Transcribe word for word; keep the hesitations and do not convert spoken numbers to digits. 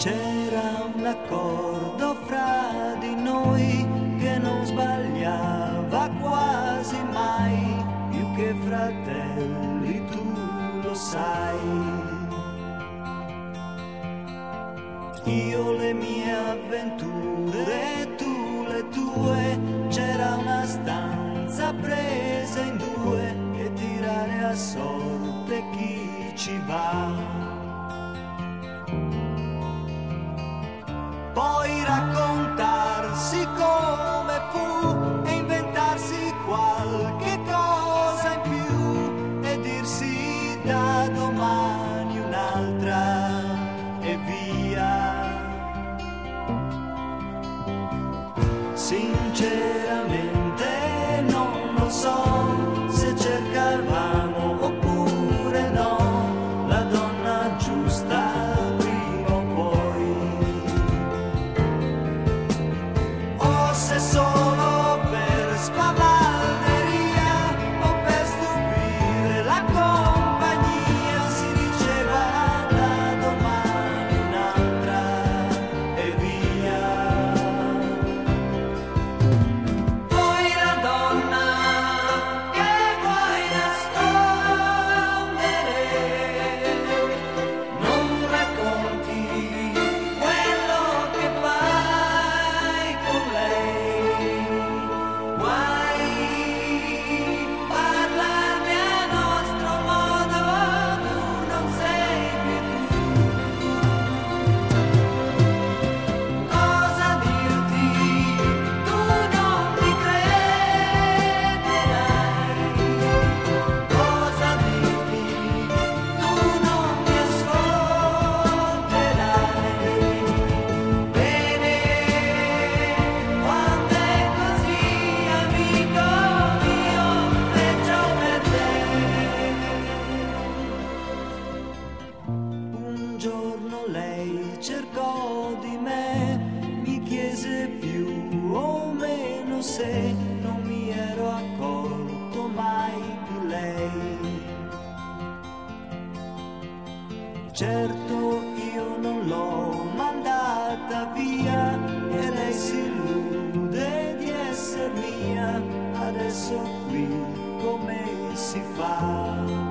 C'era un accordo fra di noi che non sbagliava quasi mai, più che fratelli tu lo sai. Io le mie avventure, tu le tue, c'era una stanza presa in due e tirare a sorte chi ci va. Poi raccontarsi come fu e inventarsi qualche cosa in più e dirsi da domani un'altra e via. Sinceramente non lo so se cercavamo oppure no la donna giusta. Se solo per spavalderia o per stupire la compagnia si diceva da domani un'altra e via. Poi la donna che vuoi nascondere non racconti quello che fai con lei. Lei cercò di me, mi chiese più o meno se non mi ero accorto mai di lei. Certo io non l'ho mandata via e lei si illude di essere mia, adesso qui come si fa?